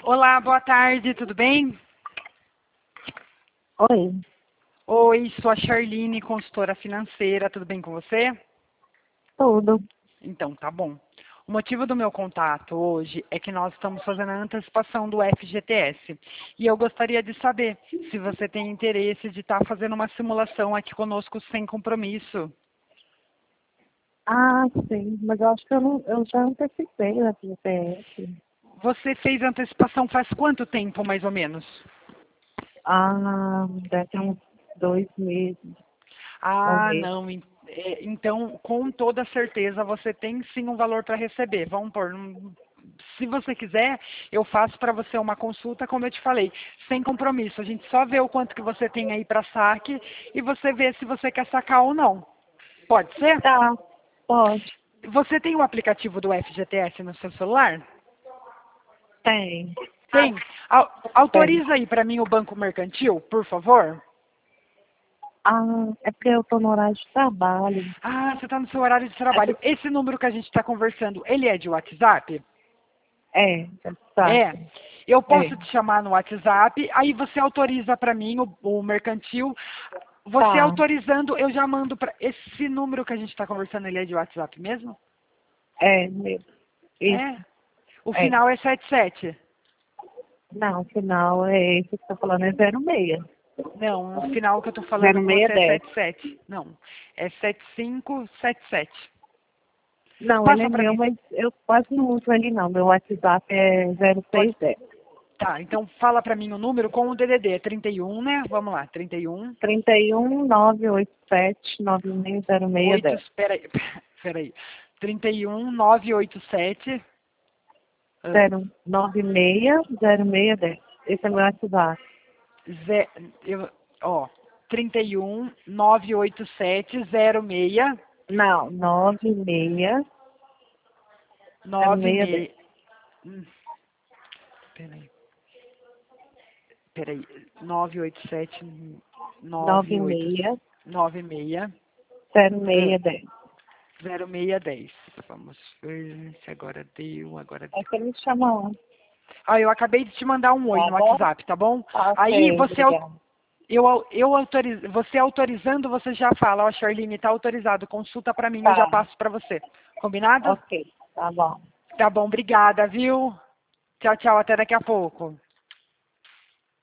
Olá, boa tarde, tudo bem? Oi, Oi, sou a Charline, consultora financeira, tudo bem com você? tudo. Então, tá bom. O motivo do meu contato hoje é que nós estamos fazendo a antecipação do FGTS. E eu gostaria de saber se você tem interesse de estar fazendo uma simulação aqui conosco sem compromisso. Ah, sim, mas eu acho que eu já antecipei a GPS. Você fez a antecipação faz quanto tempo, mais ou menos? Deve ter uns 2 meses, um Ah, mês. não. Então, com toda certeza, você tem sim um valor para receber. Vamos pôr. Se você quiser, eu faço para você uma consulta, como eu te falei, sem compromisso. A gente só vê o quanto que você tem aí para saque e você vê se você quer sacar ou não. Pode ser? Tá, pode. Você tem o aplicativo do FGTS no seu celular? Tem, Tem. tem. Autoriza aí para mim o Banco Mercantil, por favor. É porque eu tô no horário de trabalho. Ah, você está no seu horário de É, trabalho. Esse número que a gente está conversando, ele é de WhatsApp? É. sabe? Eu posso É, te chamar no WhatsApp, aí você autoriza para mim o mercantil. Você tá, autorizando, eu já mando para. Esse número que a gente está conversando, ele é de WhatsApp mesmo? mesmo. É. Isso, O é. final é 77. Não, o final é esse que você tá falando, é 06. Não, o final que eu estou falando com você é 0610. 77. Não, é 7577. Não, ele é Passa para meu, mim. mas eu quase não uso ele não. Meu WhatsApp é Pode. 0610. Tá, então fala para mim o número com o DDD. É 31, né? Vamos lá, 31. 31 987 960610. Espera aí, espera aí. 31 987. 0960610. Esse é meu WhatsApp. Ze, eu, ó, 31 987 06 Não, 960610. 96. Hum, Peraí, peraí. 987 98 96 960610. 0610. Vamos ver se agora deu, agora É deu. que ele me chama ontem. Ah, eu acabei de te mandar um oi Tá no bom? WhatsApp, tá bom? Tá, Aí ok, você obrigada. você autorizando, você já fala, ó, Charlene, tá autorizado, consulta pra mim, eu já Tá, passo pra você. Combinado? ok, tá bom. Tá bom, obrigada, viu? Tchau, tchau, até daqui a pouco.